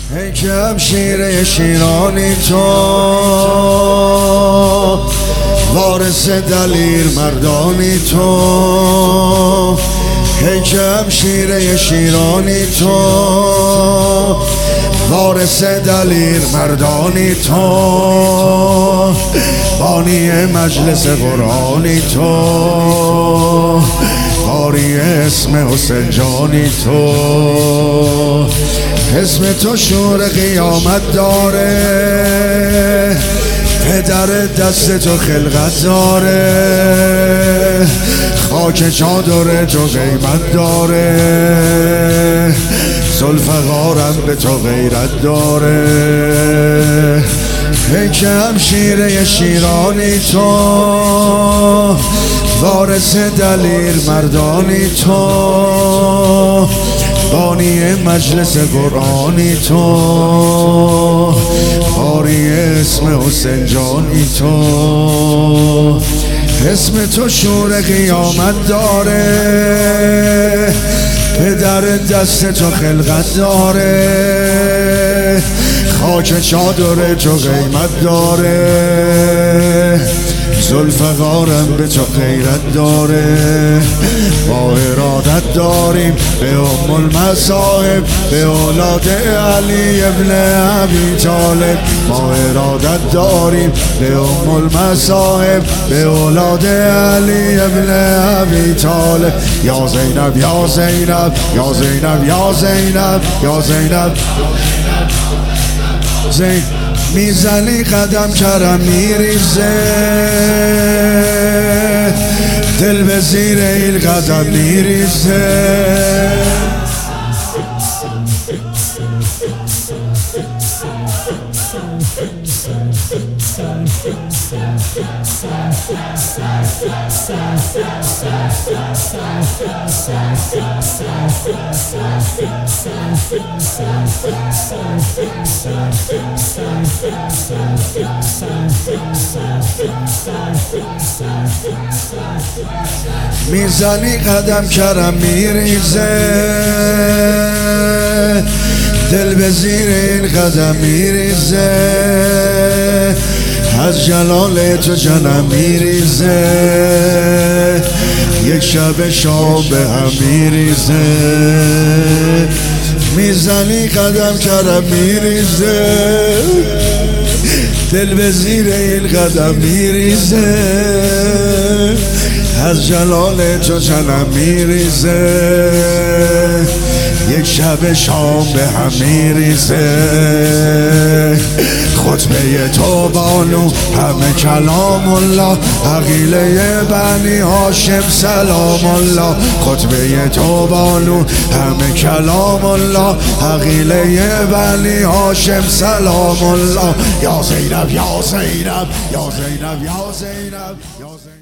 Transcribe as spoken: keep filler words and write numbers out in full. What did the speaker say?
ای که همشیره شیرانی تو، وارث دلیر مردانی تو. ای که همشیره شیرانی تو، وارث دلیر مردانی تو. بانی مجلس قرآنی تو، قاری اسم حسین جانی تو. اسم تو شور قیامت داره، پدر دست تو خلقت داره. خاک چادر تو قیمت داره، ذوالفقارم به تو غیرت داره. ای که همشیره شیرانی تو، وارث دلیر مردانی تو. بانی مجلس قرآنی تو، قاری اسم حسین جانی تو. اسم تو شور قیامت داره، پدر دست تو خلقت داره. خاک چادر تو قیمت داره، ذوالفقارم به تو غیرت داره. با ارادت داریم به ام المصائب، به اولاد علی ابن ابی طالب. با ارادت داریم به ام المصائب، به اولاد علی ابن ابی طالب. یا زینب یا زینب یا زینب یا زینب یا زینب زین. میزنی قدم کرم میریزه، دل به زیر این قدم میریزه. میزنی قدم کرم میریزه، دل به زیر این قدم میریزه. از جلال تو جنم میریزه، یک شب شام به هم میریزه. میزنی قدم کرم میریزه، دل به زیر این قدم میریزه. از جلال تو جنم میریزه، یک شب شام به هم میریزه. خطبه تو بانو همه کلام الله، عقیله بنی هاشم سلام الله. خطبه تو بانو همه کلام الله، عقیله بنی هاشم سلام الله. یا زینب یا زینب یا زینب یا زینب یا زینب.